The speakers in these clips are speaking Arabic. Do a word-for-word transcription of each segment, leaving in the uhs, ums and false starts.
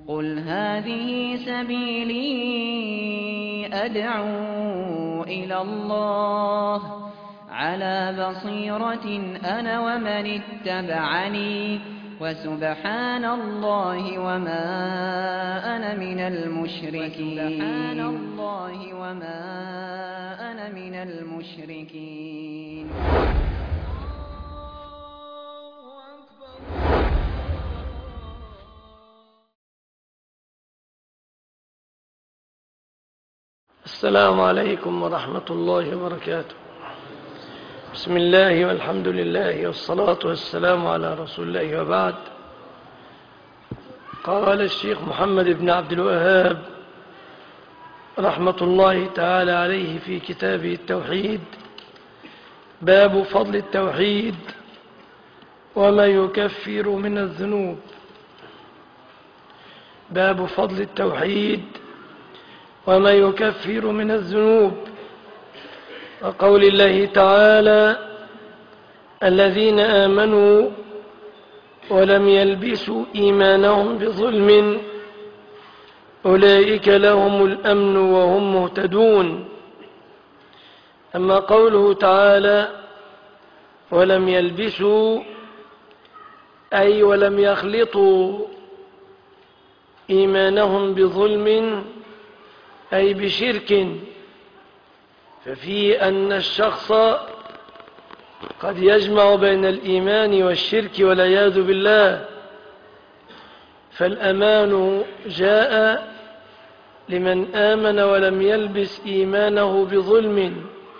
قُلْ هَٰذِهِ سَبِيلِي أَدْعُو إِلَى اللَّهِ ۚ عَلَىٰ بَصِيرَةٍ أَنَا وَمَنِ اتَّبَعَنِي ۖ وَسُبْحَانَ اللَّهِ وَمَا أَنَا مِنَ الْمُشْرِكِينَ. السلام عليكم ورحمة الله وبركاته. بسم الله والحمد لله والصلاة والسلام على رسول الله، وبعد. قال الشيخ محمد بن عبد الوهاب رحمة الله تعالى عليه في كتابه التوحيد: باب فضل التوحيد وما يكفر من الذنوب. باب فضل التوحيد وما يكفر من الذنوب، وقول الله تعالى: الذين آمنوا ولم يلبسوا إيمانهم بظلم أولئك لهم الأمن وهم مهتدون. أما قوله تعالى ولم يلبسوا، أي ولم يخلطوا إيمانهم بظلم، أي بشرك، ففي أن الشخص قد يجمع بين الإيمان والشرك والعياذ بالله، فالأمان جاء لمن آمن ولم يلبس إيمانه بظلم.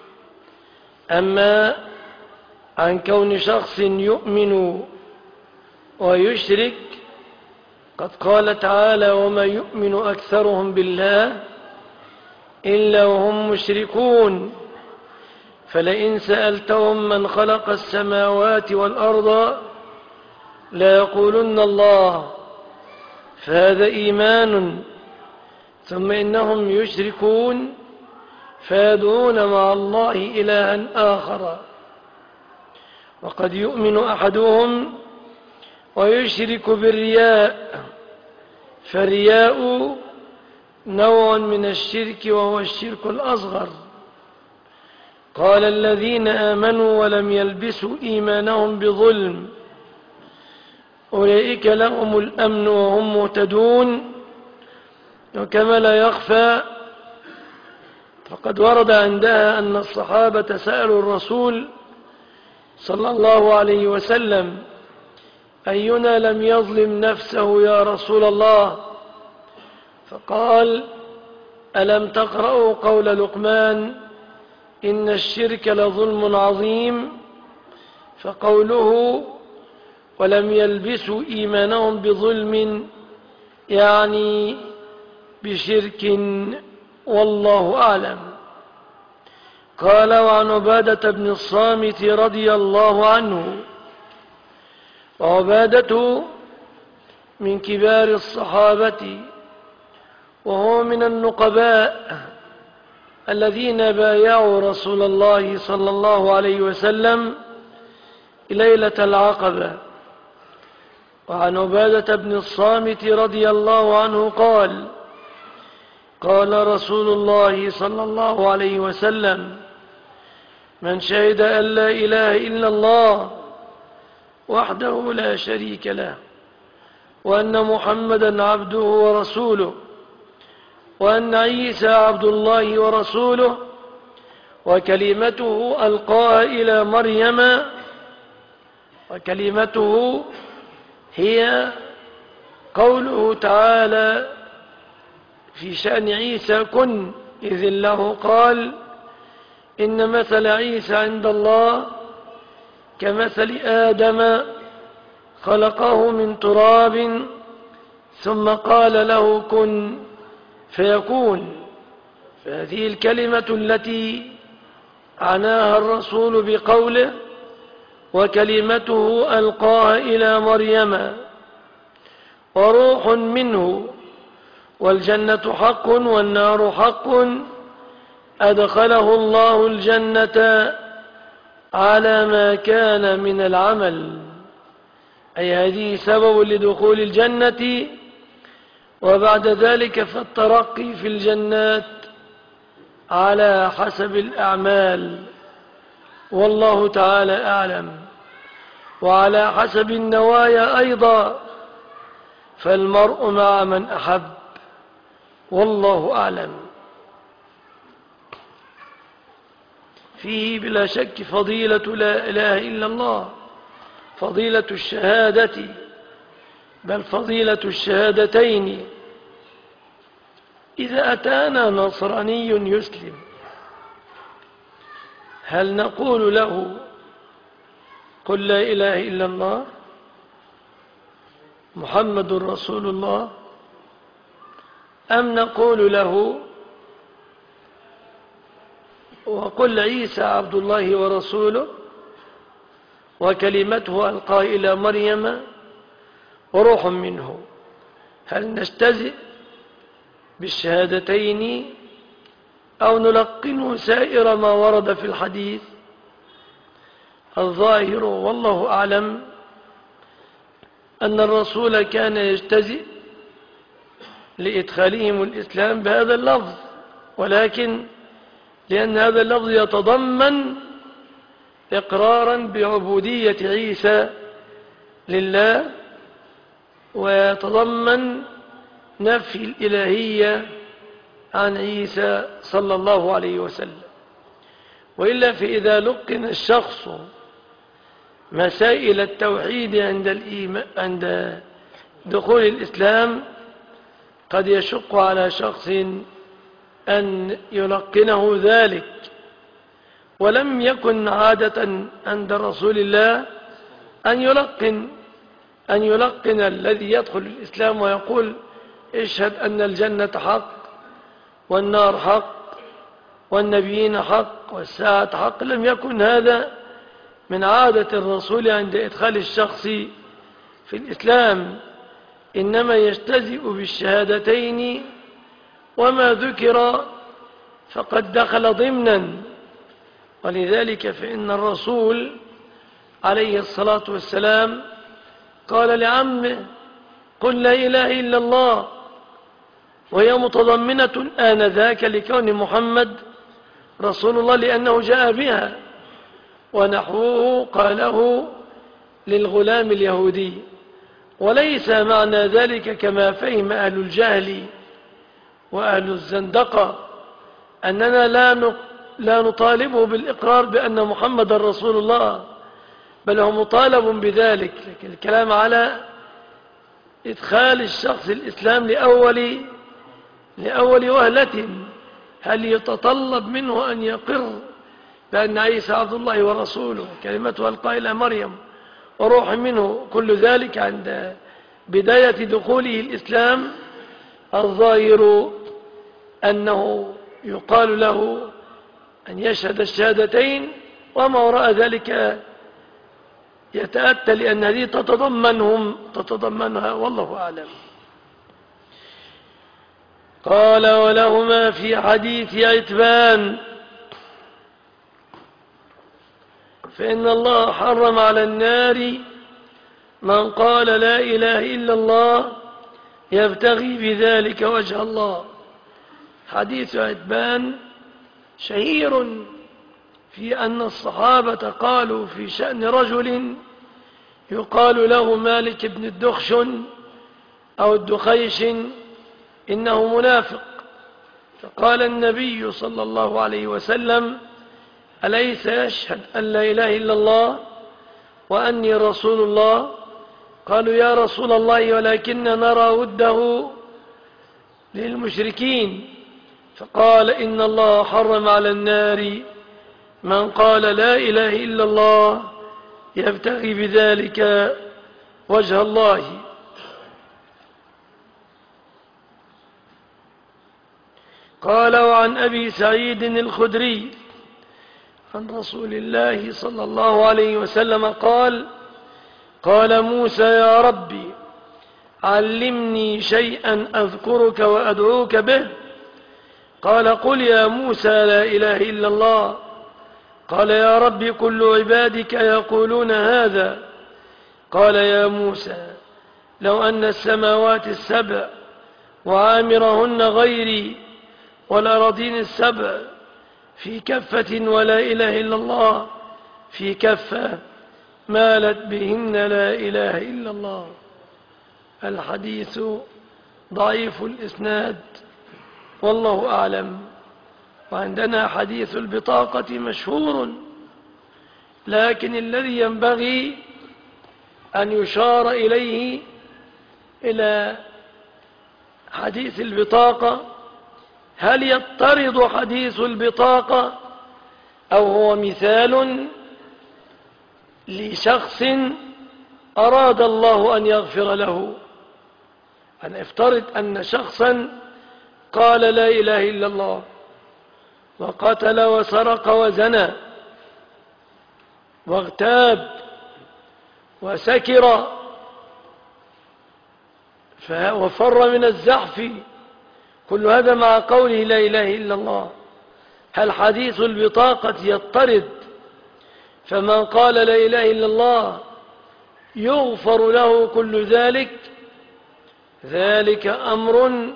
أما عن كون شخص يؤمن ويشرك، قد قال تعالى: وما يؤمن أكثرهم بالله إلا وهم مشركون، فلئن سألتهم من خلق السماوات والأرض ليقولن الله، فهذا إيمان. ثم إنهم يشركون فيدعون مع الله إلها آخر. وقد يؤمن أحدهم ويشرك بالرياء، فالرياء نوع من الشرك وهو الشرك الأصغر. قال: الذين آمنوا ولم يلبسوا إيمانهم بظلم أولئك لهم الأمن وهم مهتدون. وكما لا يخفى، فقد ورد عندها أن الصحابة سألوا الرسول صلى الله عليه وسلم: أينا لم يظلم نفسه يا رسول الله؟ فقال: ألم تقرأوا قول لقمان: إن الشرك لظلم عظيم؟ فقوله ولم يلبسوا إيمانهم بظلم يعني بشرك، والله أعلم. قال: وعن عبادة بن الصامت رضي الله عنه، وعبادة من كبار الصحابة، وهو من النقباء الذين بايعوا رسول الله صلى الله عليه وسلم ليلة العقبة. وعن عبادة بن الصامت رضي الله عنه قال: قال رسول الله صلى الله عليه وسلم: من شهد أن لا إله إلا الله وحده لا شريك له، وأن محمدا عبده ورسوله، وأن عيسى عبد الله ورسوله، وكلمته ألقاها إلى مريم، وكلمته هي قوله تعالى في شأن عيسى: كن، إذ الله قال: إن مثل عيسى عند الله كمثل آدم خلقه من تراب ثم قال له كن فيكون. فهذه الكلمة التي عناها الرسول بقوله وكلمته ألقاها إلى مريم، وروح منه، والجنة حق والنار حق، أدخله الله الجنة على ما كان من العمل، أي هذه سبب لدخول الجنة، وبعد ذلك فالترقي في الجنات على حسب الأعمال، والله تعالى أعلم، وعلى حسب النوايا أيضا، فالمرء مع من أحب، والله أعلم. فيه بلا شك فضيلة لا إله إلا الله، فضيلة الشهادة، بل فضيلة الشهادتين. إذا أتانا نصراني يسلم، هل نقول له قل لا إله إلا الله محمد رسول الله، أم نقول له وقل عيسى عبد الله ورسوله وكلمته ألقاها إلى مريم وروح منه؟ هل نستهزئ بالشهادتين أو نلقنه سائر ما ورد في الحديث؟ الظاهر والله أعلم أن الرسول كان يجتزئ لإدخالهم الإسلام بهذا اللفظ، ولكن لأن هذا اللفظ يتضمن إقرارا بعبودية عيسى لله، ويتضمن نفي الإلهية عن عيسى صلى الله عليه وسلم. وإلا فإذا لقن الشخص مسائل التوحيد عند الإيمان عند دخول الإسلام، قد يشق على شخص أن يلقنه ذلك. ولم يكن عادة عند رسول الله أن يلقن أن يلقن الذي يدخل الإسلام ويقول اشهد أن الجنة حق والنار حق والنبيين حق والساعة حق. لم يكن هذا من عادة الرسول عند إدخال الشخص في الإسلام، إنما يجتزئ بالشهادتين، وما ذكر فقد دخل ضمنا. ولذلك فإن الرسول عليه الصلاة والسلام قال لعمه قل لا إله إلا الله، وهي متضمنة آنذاك لكون محمد رسول الله لأنه جاء بها، ونحوه قاله للغلام اليهودي. وليس معنى ذلك كما فهم أهل الجهل وأهل الزندقة أننا لا لا نطالبه بالإقرار بأن محمد رسول الله، بل هو مطالب بذلك، لكن الكلام على إدخال الشخص الإسلام لأول لأول وهلة. هل يتطلب منه أن يقر بأن عيسى عبد الله ورسوله كلمته ألقاها إلى مريم وروح منه، كل ذلك عند بداية دخوله الإسلام؟ الظاهر أنه يقال له أن يشهد الشهادتين، وما وراء ذلك يتأتى لأن هذه تتضمنهم تتضمنها، والله أعلم. قال ولهما في حديث عتبان فإن الله حرم على النار من قال لا إله إلا الله يبتغي بذلك وجه الله. حديث عتبان شهير في أن الصحابة قالوا في شأن رجل يقال له مالك بن الدخشن أو الدخيش إنه منافق، فقال النبي صلى الله عليه وسلم أليس يشهد أن لا إله إلا الله وأني رسول الله؟ قالوا يا رسول الله ولكن نرى وده للمشركين. فقال إن الله حرم على النار من قال لا إله إلا الله يبتغي بذلك وجه الله. قال وعن أبي سعيد الخدري عن رسول الله صلى الله عليه وسلم قال قال موسى يا ربي علمني شيئا أذكرك وأدعوك به. قال قل يا موسى لا إله إلا الله. قال يا رب كل عبادك يقولون هذا. قال يا موسى لو أن السماوات السبع وعامرهن غيري والأراضين السبع في كفة ولا إله إلا الله في كفة مالت بهن لا إله إلا الله. الحديث ضعيف الإسناد والله أعلم. وعندنا حديث البطاقة مشهور، لكن الذي ينبغي أن يشار إليه إلى حديث البطاقة، هل يضطرد حديث البطاقة أو هو مثال لشخص أراد الله أن يغفر له؟ أنا افترض أن شخصا قال لا إله إلا الله وقتل وسرق وزنى واغتاب وسكر وفر من الزحف، كل هذا مع قوله لا إله إلا الله. هل حديث البطاقة يضطرد فمن قال لا إله إلا الله يغفر له كل ذلك؟ ذلك أمر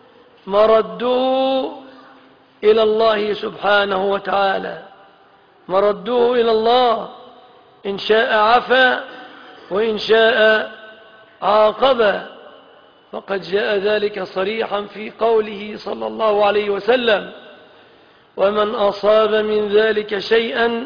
مرده إلى الله سبحانه وتعالى، مرده إلى الله، إن شاء عفا وإن شاء عاقب. وقد جاء ذلك صريحا في قوله صلى الله عليه وسلم: ومن أصاب من ذلك شيئا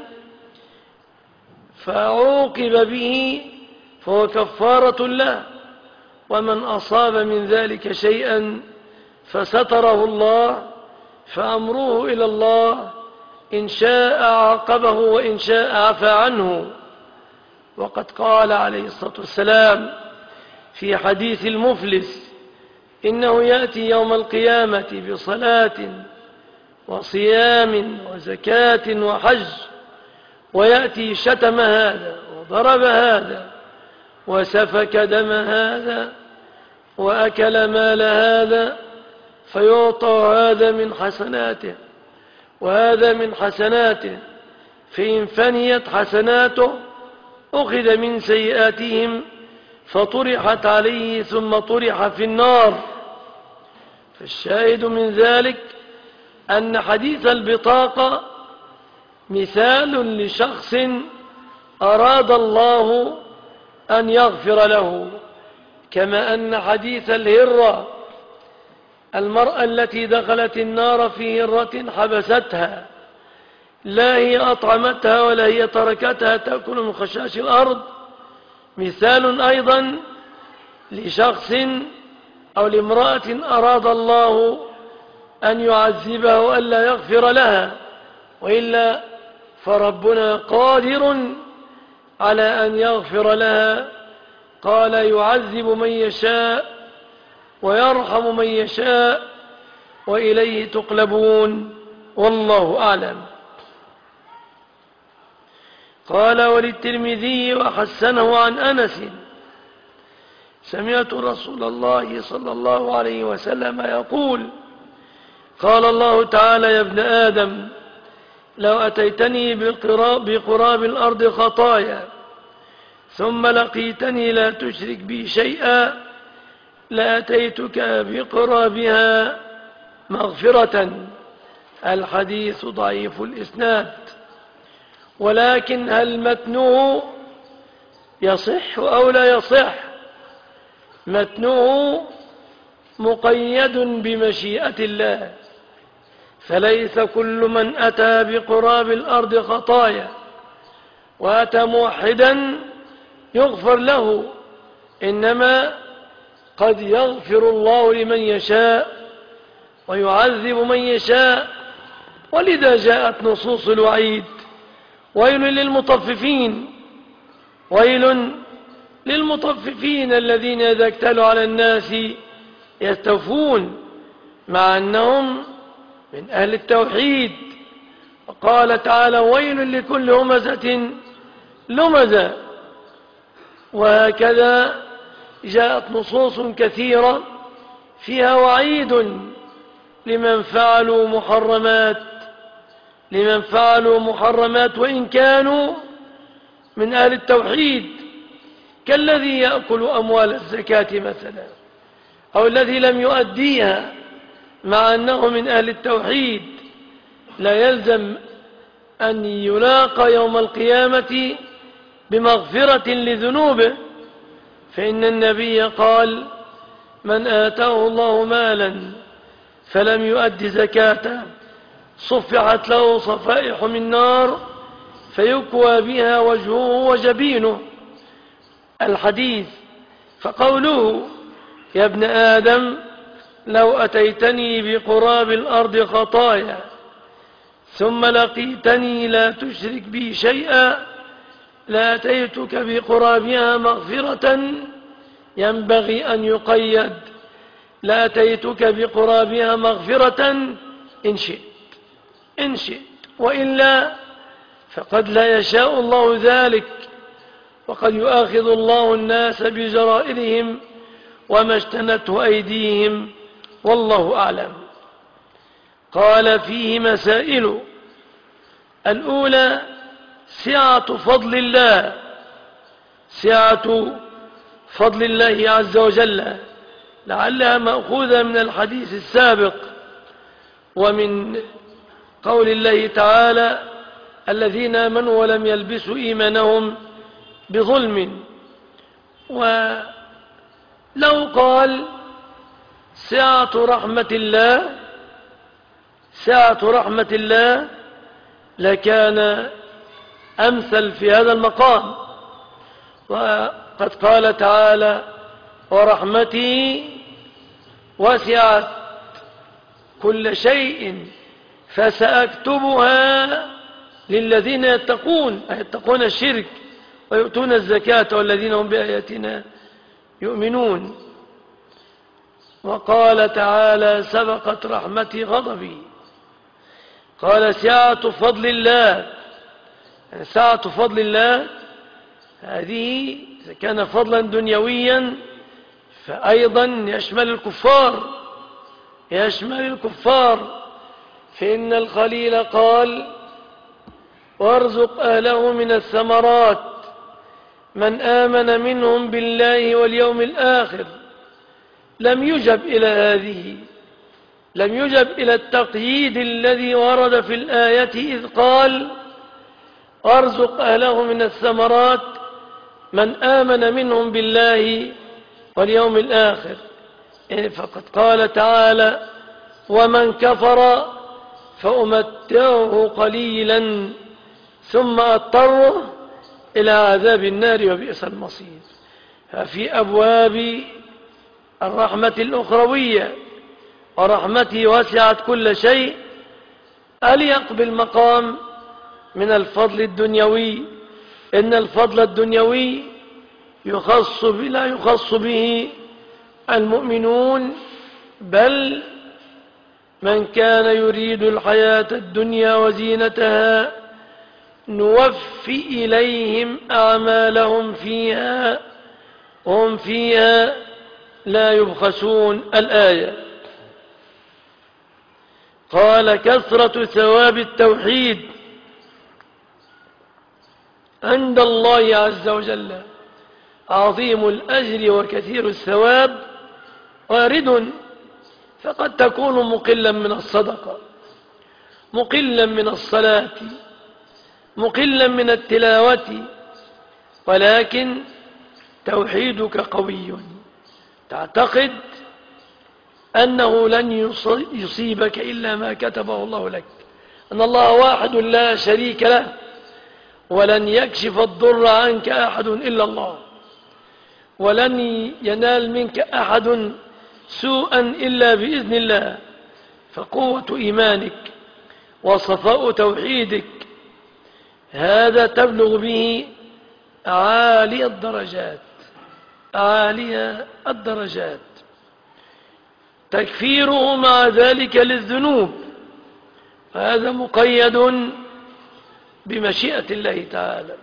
فعوقب به فهو كفارة له، ومن أصاب من ذلك شيئا فستره الله فأمره إلى الله، إن شاء عاقبه وإن شاء عفى عنه. وقد قال عليه الصلاة والسلام في حديث المفلس: إنه يأتي يوم القيامة بصلاة وصيام وزكاة وحج، ويأتي شتم هذا وضرب هذا وسفك دم هذا وأكل مال هذا، فيعطى هذا من حسناته وهذا من حسناته، فإن فنيت حسناته أخذ من سيئاتهم فطرحت عليه ثم طرح في النار. فالشاهد من ذلك أن حديث البطاقة مثال لشخص أراد الله أن يغفر له، كما أن حديث الهرة، المرأة التي دخلت النار في هرة حبستها، لا هي أطعمتها ولا هي تركتها تأكل من خشاش الأرض، مثال أيضا لشخص أو لامرأة أراد الله أن يعذبها وألا يغفر لها، وإلا فربنا قادر على أن يغفر لها. قال: يعذب من يشاء ويرحم من يشاء وإليه تقلبون، والله أعلم. قال: وللترمذي وحسنه عن أنس: سمعت رسول الله صلى الله عليه وسلم يقول: قال الله تعالى: يا ابن آدم، لو أتيتني بقراب, بقراب الأرض خطايا ثم لقيتني لا تشرك بي شيئا لأتيتك بقرابها مغفرة. الحديث ضعيف الإسناد، ولكن هل متنه يصح أو لا يصح؟ متنه مقيد بمشيئة الله، فليس كل من أتى بقراب الأرض خطايا وأتى موحدا يغفر له، إنما قد يغفر الله لمن يشاء ويعذب من يشاء. ولذا جاءت نصوص الوعيد: ويل للمطففين، ويل للمطففين الذين إذا اكتالوا على الناس يستوفون، مع أنهم من أهل التوحيد. وقال تعالى: ويل لكل همزة لمزة. وهكذا جاءت نصوص كثيرة فيها وعيد لمن فعلوا محرمات لمن فعلوا محرمات وإن كانوا من أهل التوحيد، كالذي يأكل أموال الزكاة مثلا، أو الذي لم يؤديها مع أنه من أهل التوحيد لا يلزم أن يلاقى يوم القيامة بمغفرة لذنوبه، فإن النبي قال: من آتاه الله مالا فلم يؤد زكاته صفحت له صفائح من نار فيكوى بها وجهه وجبينه. الحديث. فقوله: يا ابن آدم لو أتيتني بقراب الأرض خطايا ثم لقيتني لا تشرك بي شيئا لأتيتك بقرابها مغفرة، ينبغي أن يقيد: لأتيتك بقرابها مغفرة إن شئت إن شئت، وإلا فقد لا يشاء الله ذلك، وقد يؤاخذ الله الناس بجرائرهم وما اجتنته أيديهم، والله أعلم. قال: فيه مسائل. الأولى: سعة فضل الله سعة فضل الله عز وجل، لعلها مأخوذة من الحديث السابق ومن قول الله تعالى: الذين آمنوا ولم يلبسوا إيمانهم بظلم. ولو قال سعة رحمة الله سعة رحمة الله لكان أمثل في هذا المقام، وقد قال تعالى: ورحمتي وسعت كل شيء فسأكتبها للذين يتقون يتقون الشرك ويؤتون الزكاة والذين هم بآياتنا يؤمنون. وقال تعالى: سبقت رحمتي غضبي. قال: سعة فضل الله. يعني سعة فضل الله هذه إذا كان فضلا دنيويا فأيضا يشمل الكفار يشمل الكفار فإن الخليل قال: وارزق أهله من الثمرات من آمن منهم بالله واليوم الآخر. لم يجب إلى هذه لم يجب إلى التقييد الذي ورد في الآية إذ قال: وارزق أهله من الثمرات من آمن منهم بالله واليوم الآخر. فقد قال تعالى: ومن كفر فأمتعه قليلا ثم أضطره إلى عذاب النار وبئس المصير. ففي أبواب الرحمة الأخروية ورحمته وسعت كل شيء أليق بالمقام من الفضل الدنيوي. إن الفضل الدنيوي يخص لا يخص به المؤمنون، بل من كان يريد الحياة الدنيا وزينتها نوفي إليهم أعمالهم فيها هم فيها لا يبخسون. الآية. قال: كثرة ثواب التوحيد عند الله عز وجل عظيم الأجر وكثير الثواب وارد، فقد تكون مقلا من الصدقة، مقلا من الصلاة، مقلا من التلاوة، ولكن توحيدك قوي، تعتقد أنه لن يصيبك إلا ما كتبه الله لك، أن الله واحد لا شريك له، ولن يكشف الضر عنك أحد إلا الله، ولن ينال منك أحد سوءا إلا بإذن الله. فقوة إيمانك وصفاء توحيدك هذا تبلغ به عالي الدرجات عالي الدرجات تكفيره مع ذلك للذنوب، فهذا مقيد بمشيئة الله تعالى.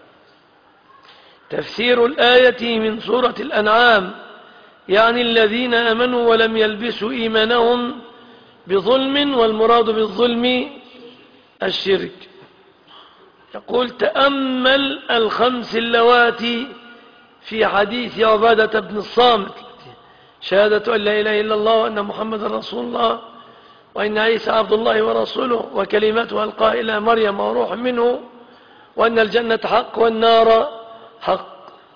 تفسير الآية من سورة الأنعام: يعني الذين آمنوا ولم يلبسوا إيمانهم بظلم، والمراد بالظلم الشرك. يقول: تأمل الخمس اللواتي في حديث عبادة بن الصامت شهادة أن لا إله إلا الله وأن محمد رسول الله وأن عيسى عبد الله ورسوله وكلمته ألقاها إلى مريم وروح منه وأن الجنة حق والنار حق.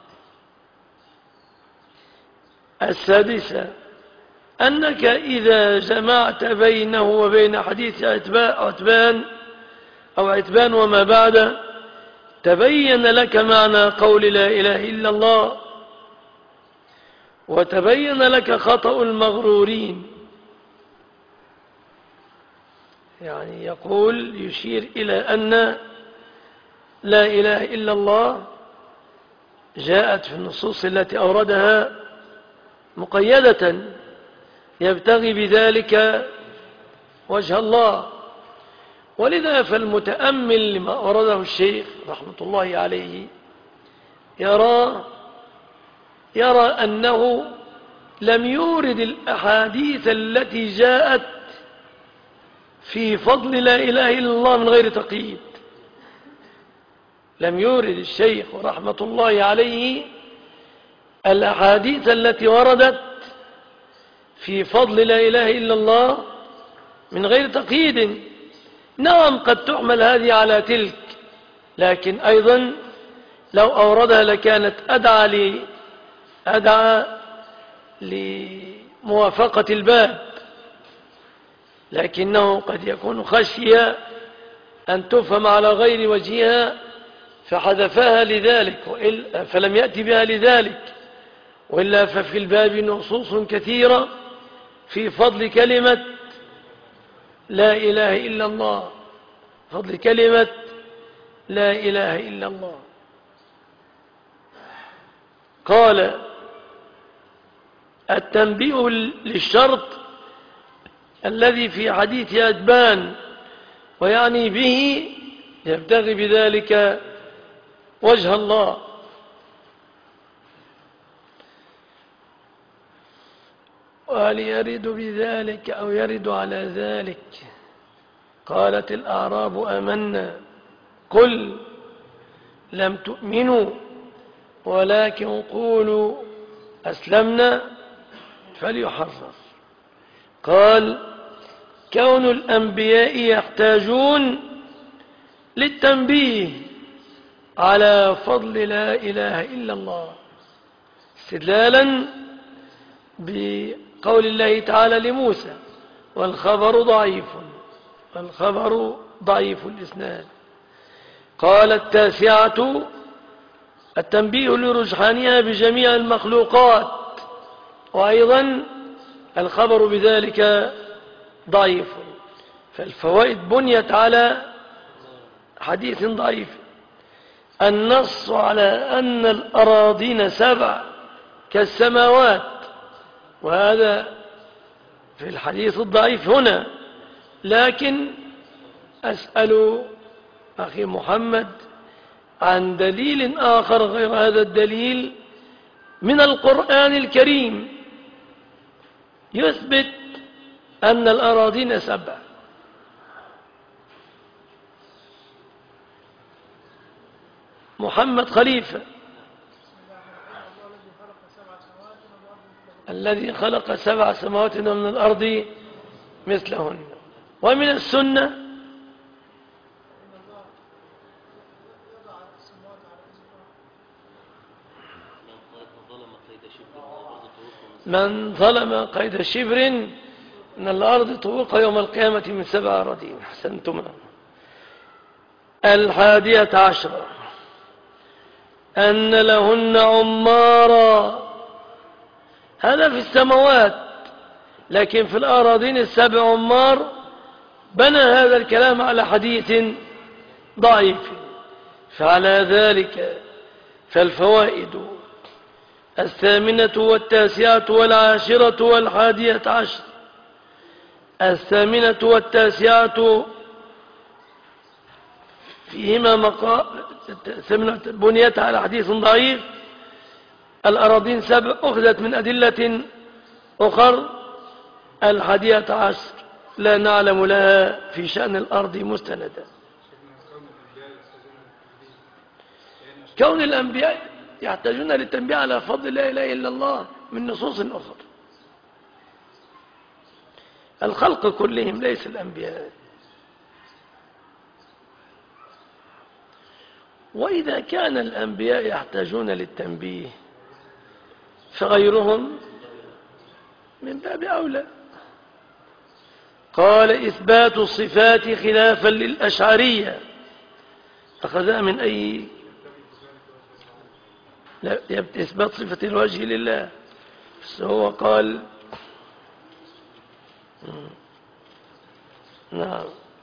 السادسة أنك إذا جمعت بينه وبين حديث عتبان أو عتبان وما بعد تبين لك معنى قول لا إله إلا الله، وتبين لك خطأ المغرورين. يعني يقول يشير إلى أن لا إله إلا الله جاءت في النصوص التي أوردها مقيدة يبتغي بذلك وجه الله، ولذا فالمتأمل لما أورده الشيخ رحمة الله عليه يرى يرى أنه لم يورد الأحاديث التي جاءت في فضل لا إله إلا الله من غير تقييد. لم يورد الشيخ رحمة الله عليه الأحاديث التي وردت في فضل لا إله إلا الله من غير تقييد. نعم قد تحمل هذه على تلك، لكن أيضا لو أوردها لكانت أدعى لي أدعى لموافقة الباب، لكنه قد يكون خشية أن تفهم على غير وجهها فحذفها لذلك، فلم يأتي بها لذلك، وإلا ففي الباب نصوص كثيرة في فضل كلمة لا إله إلا الله، فضل كلمة لا إله إلا الله. قال التنبيه للشرط الذي في حديث عتبان، ويعني به يبتغي بذلك وجه الله. وهل يرد بذلك أو يرد على ذلك؟ قالت الأعراب آمنا قل لم تؤمنوا ولكن قولوا أسلمنا فليحرر. قال كون الأنبياء يحتاجون للتنبيه على فضل لا إله إلا الله استدلالا بقول الله تعالى لموسى والخبر ضعيف والخبر ضعيف الإسناد. قال التاسعة التنبيه لرجحانها بجميع المخلوقات، وأيضا الخبر بذلك ضعيف، فالفوائد بنيت على حديث ضعيف. النص على أن الأراضين سبع كالسماوات، وهذا في الحديث الضعيف هنا، لكن أسأل أخي محمد عن دليل آخر غير هذا الدليل من القرآن الكريم يثبت أن الأراضين سبع. محمد خليفة. الذي خلق سبع سماوات من الأرض مثلهن. ومن السنة من ظلم قيد شبر من الأرض طوق يوم القيامة من سبع أراضين. أحسنتم. الحادية عشرة أن لهن عمارا، هذا في السماوات، لكن في الأراضين السبع عمار. بنى هذا الكلام على حديث ضعيف، فعلى ذلك فالفوائد الثامنة والتاسعة والعاشرة والحادية عشر. الثامنة والتاسعة فيهما مقا... بنيت على حديث ضعيف. الأراضين سبع أخذت من أدلة أخر. الحادية عشر لا نعلم لها في شأن الأرض مستندا. كون الأنبياء يحتاجون للتنبيه على فضل لا إله إلا الله من نصوص أخرى. الخلق كلهم ليس الأنبياء. وإذا كان الأنبياء يحتاجون للتنبيه فغيرهم من باب أولى. قال إثبات الصفات خلافا للأشعرية، أخذها من أي؟ لا، إثبات صفة الوجه لله، بس هو قال نعم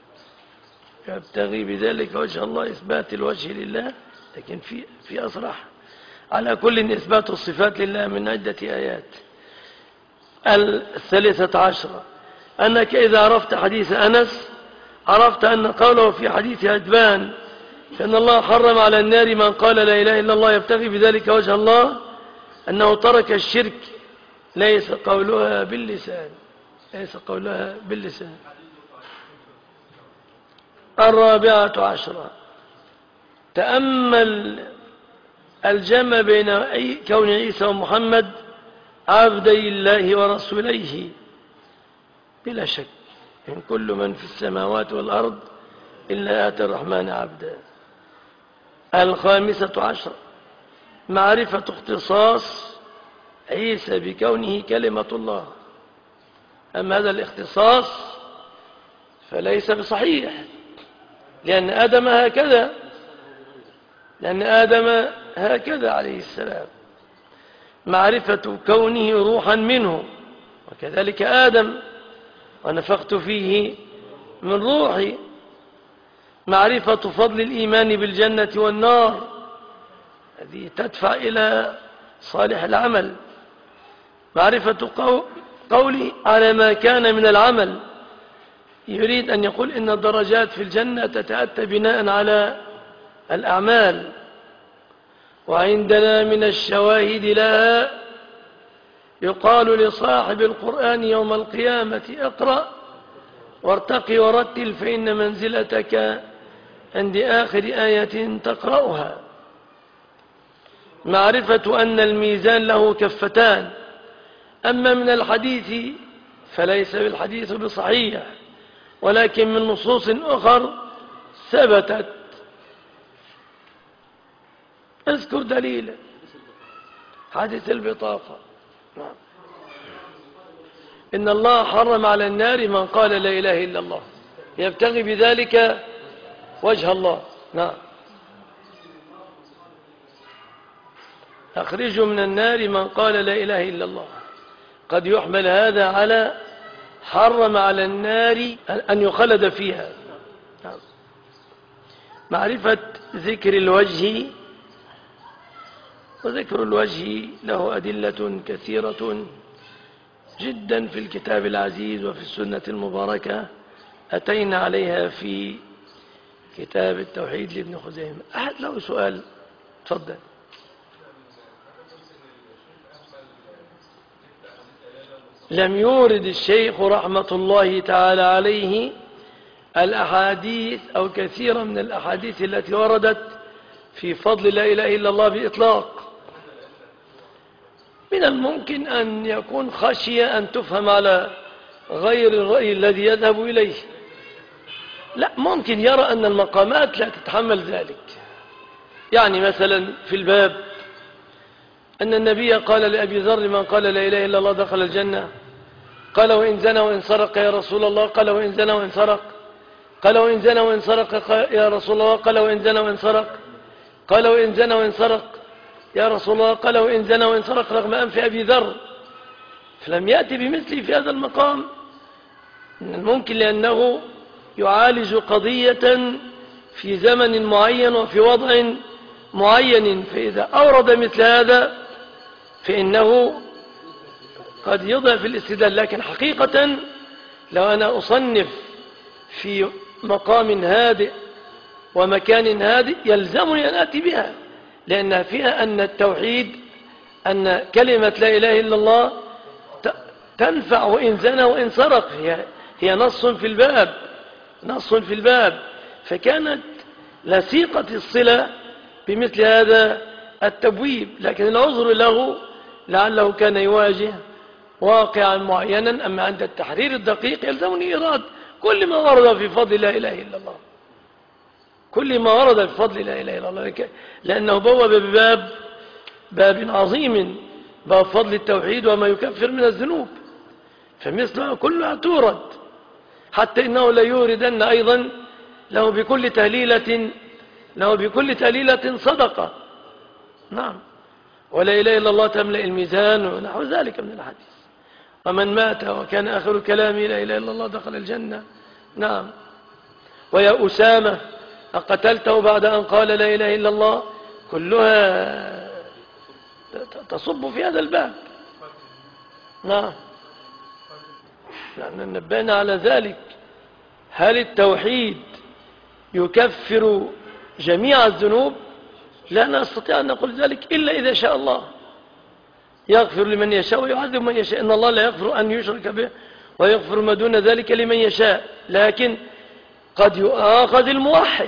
يبتغي بذلك وجه الله، إثبات الوجه لله، لكن في في أصرح. على كل إثبات الصفات لله من عدة آيات. الثالثة عشرة أنك إذا عرفت حديث أنس عرفت أن قوله في حديث عتبان فإن الله حرم على النار من قال لا إله إلا الله يبتغي بذلك وجه الله أنه ترك الشرك، ليس قولها باللسان، ليس قولها باللسان. الرابعة عشرة تأمل الجمع بين كون عيسى ومحمد عبدي الله ورسوليه بلا شك، إن كل من في السماوات والأرض إلا آتي الرحمن عبدا. الخامسة عشر معرفة اختصاص عيسى بكونه كلمة الله. أما هذا الاختصاص فليس بصحيح، لأن آدم هكذا لأن آدم هكذا عليه السلام، معرفة كونه روحا منه، وكذلك آدم ونفخت فيه من روحي. معرفة فضل الإيمان بالجنة والنار، هذه تدفع إلى صالح العمل. معرفة قولي على ما كان من العمل، يريد أن يقول إن الدرجات في الجنة تتأتى بناء على الأعمال. وعندنا من الشواهد لها يقال لصاحب القرآن يوم القيامة اقرأ وارتقي ورتل فإن منزلتك عند آخر آية تقرأها. معرفة أن الميزان له كفتان. أما من الحديث فليس بالحديث بصحيح، ولكن من نصوص أخر ثبتت. اذكر دليلا. حديث البطاقة، نعم. إن الله حرم على النار من قال لا إله إلا الله يبتغي بذلك وجه الله، نعم. أخرجوا من النار من قال لا إله إلا الله. قد يحمل هذا على حرم على النار أن يخلد فيها، نعم. معرفة ذكر الوجه، وذكر الوجه له أدلة كثيرة جدا في الكتاب العزيز وفي السنة المباركة، أتينا عليها في كتاب التوحيد لابن خزيمة. أحد له سؤال؟ تفضل. لم يورد الشيخ رحمة الله تعالى عليه الأحاديث أو كثيرا من الأحاديث التي وردت في فضل لا إله إلا الله بإطلاق. من الممكن أن يكون خشية أن تفهم على غير الرأي الذي يذهب إليه. لا، ممكن يرى أن المقامات لا تتحمل ذلك. يعني مثلا في الباب أن النبي قال لأبي ذر من قال لا إله إلا الله دخل الجنة، قال وإن زنى وإن سرق يا رسول الله، قال وإن زنى وإن سرق، قال وإن زنى وإن سرق يا رسول الله، قال وإن زنى وإن سرق، قال وإن زنى وإن سرق يا رسول الله، قال وإن زنى وإن سرق رغم أنف أبي ذر. فلم يأتي بمثله في هذا المقام. من الممكن لأنه يعالج قضية في زمن معين وفي وضع معين، فإذا أورد مثل هذا فإنه قد يضعف الاستدلال. لكن حقيقة لو أنا أصنف في مقام هادئ ومكان هادئ يلزمني أن أتي بها، لأن فيها أن التوحيد، أن كلمة لا إله إلا الله تنفع وإن زنى وإن سرق، هي, هي نص في الباب، نص في الباب. فكانت لصيقة الصلة بمثل هذا التبويب. لكن العذر له لعله كان يواجه واقعا معينا. أما عند التحرير الدقيق يلزمني إيراد كل ما ورد في فضل لا إله إلا الله، كل ما ورد في فضل لا إله إلا الله، لأنه بوب بباب باب عظيم، باب فضل التوحيد وما يكفر من الذنوب، فمثلها كلها تورد، حتى إنه لا يوردن أيضا له بكل تهليلة له بكل تهليلة صدقة. نعم، ولا إله إلا الله تملأ الميزان ونحو ذلك من الحديث. ومن مات وكان آخر كلامه لا إله إلا الله دخل الجنة. نعم. ويا أسامة أقتلته بعد أن قال لا إله إلا الله، كلها تصب في هذا الباب. نعم، لأن نبهنا على ذلك. هل التوحيد يكفر جميع الذنوب؟ لا نستطيع أن نقول ذلك إلا إذا شاء الله، يغفر لمن يشاء ويعذب من يشاء. إن الله لا يغفر أن يشرك به ويغفر ما دون ذلك لمن يشاء. لكن قد يؤاخذ الموحد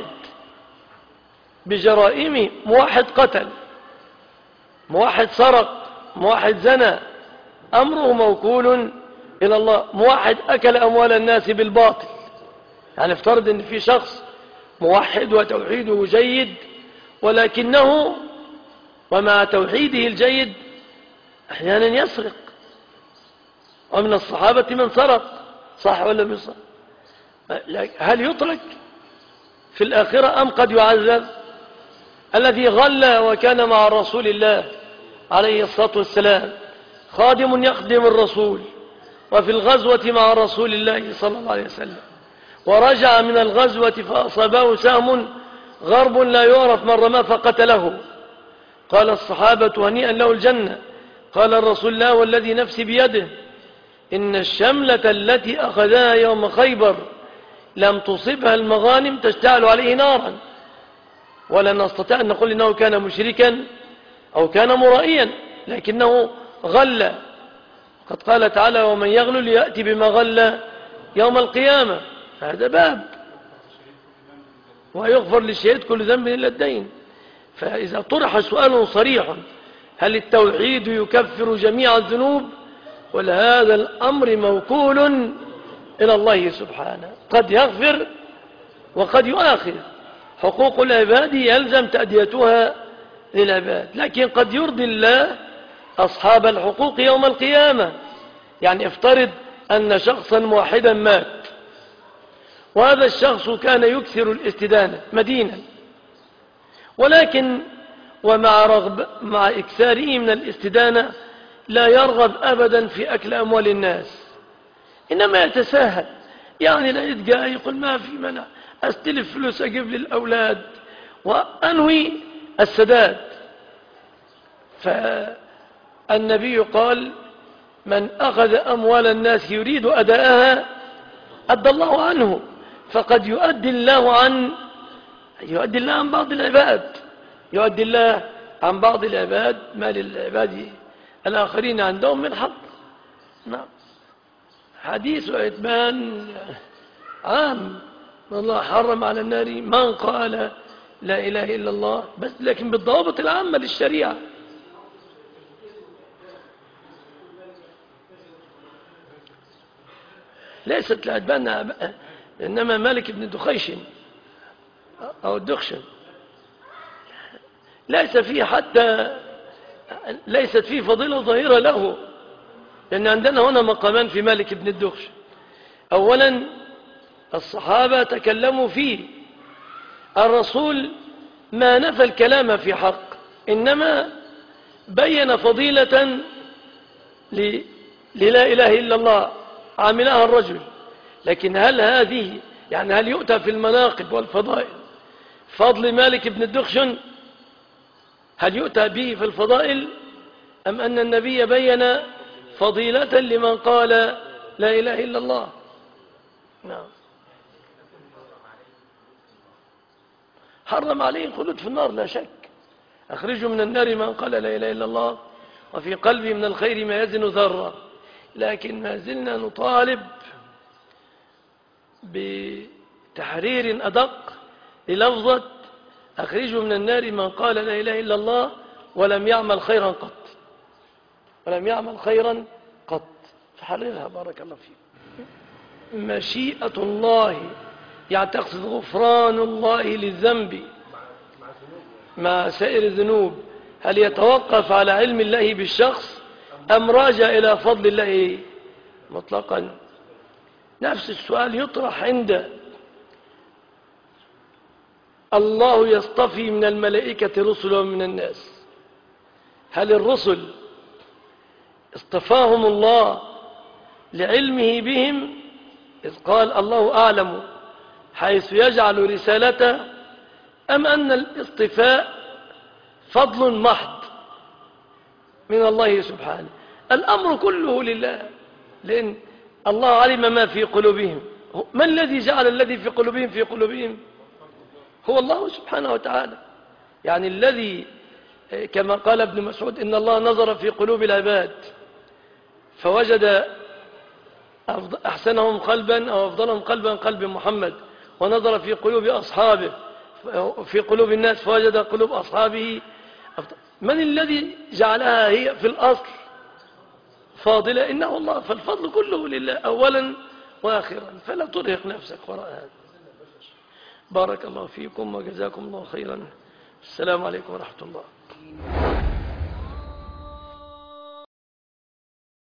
بجرائمه، موحد قتل، موحد سرق، موحد زنى، أمره موكول إلى الله. موحد أكل أموال الناس بالباطل، يعني افترض أن في شخص موحد وتوحيده جيد، ولكنه ومع توحيده الجيد أحيانا يسرق، ومن الصحابة من سرق، صح ولا مش صح؟ هل يترك في الآخرة أم قد يعذب؟ الذي غلى وكان مع رسول الله عليه الصلاة والسلام، خادم يخدم الرسول، وفي الغزوة مع رسول الله صلى الله عليه وسلم، ورجع من الغزوة فأصابه سهم غرب لا يعرف من رماه فقتله. قال الصحابة هنيئا له الجنة. قال الرسول الله والذي نفسي بيده إن الشملة التي أخذها يوم خيبر لم تصبها المغانم تشتعل عليه نارا. ولا نستطيع أن نقول إنه كان مشركا أو كان مرائيا، لكنه غلى. قد قال تعالى ومن يغلل يأتي بما غلى يوم القيامة. هذا باب، ويغفر للشهيد كل ذنب إلا الدين. فإذا طرح سؤال صريح هل التوحيد يكفر جميع الذنوب، ولا هذا الأمر موكول إلى الله سبحانه، قد يغفر وقد يؤاخذ. حقوق العباد يلزم تأديتها للعباد، لكن قد يرضي الله أصحاب الحقوق يوم القيامة. يعني افترض أن شخصا موحدا مات، وهذا الشخص كان يكثر الاستدانة مدينا، ولكن ومع رغب مع إكثاره من الاستدانة لا يرغب أبدا في أكل أموال الناس، إنما يتساهل. يعني لا يتجاه يقول ما في منع، أستلف فلوس أجيب للأولاد وأنوي السداد. فالنبي قال من أخذ أموال الناس يريد أداءها أدى الله عنه. فقد يؤدي الله عن يؤدي الله عن بعض العباد يؤدي الله عن بعض العباد ما للعباد الآخرين عندهم من حق. نعم، حديث عتبان عام، الله حرم على النار من قال لا إله إلا الله، بس لكن بالضوابط العامة للشريعة. ليست لعتبان إنما مالك بن دخيش أو الدخشن، ليس فيه حتى ليست فيه فضيلة ظاهرة له، لأن عندنا هنا مقامان في مالك بن الدخشن. أولا الصحابة تكلموا فيه، الرسول ما نفى الكلام في حق، إنما بين فضيلة للا إله إلا الله عملها الرجل. لكن هل هذه يعني هل يؤتى في المناقب والفضائل فضل مالك بن الدخشن؟ هل يؤتى به في الفضائل، أم أن النبي بين فضيلة لمن قال لا إله إلا الله؟ نعم، حرم عليه الخلود في النار لا شك. أخرجوا من النار من قال لا إله إلا الله وفي قلبي من الخير ما يزن ذرة. لكن ما زلنا نطالب بتحرير أدق للفظة أخرجوا من النار من قال لا إله إلا الله ولم يعمل خيرا قط ولم يعمل خيرا قط حررها بارك الله فيك. مشيئة الله يعني تقصد غفران الله للذنب مع سائر الذنوب، هل يتوقف على علم الله بالشخص أم راجع إلى فضل الله مطلقا؟ نفس السؤال يطرح عند الله يصطفي من الملائكة رسلا ومن الناس، هل الرسل اصطفاهم الله لعلمه بهم إذ قال الله أعلم حيث يجعل رسالته، أم أن الاصطفاء فضل محض من الله سبحانه؟ الأمر كله لله، لأن الله علم ما في قلوبهم. ما الذي جعل الذي في قلوبهم في قلوبهم؟ هو الله سبحانه وتعالى. يعني الذي كما قال ابن مسعود إن الله نظر في قلوب العباد فوجد أحسنهم قلبا أو أفضلهم قلبا قلب محمد، ونظر في قلوب أصحابه في قلوب الناس فوجد قلوب أصحابه أفضل. من الذي جعلها هي في الأصل فاضلة؟ إنه الله، فالفضل كله لله أولا وآخرا، فلا ترهق نفسك وراء هذا. بارك الله فيكم وجزاكم الله خيرا. السلام عليكم ورحمة الله.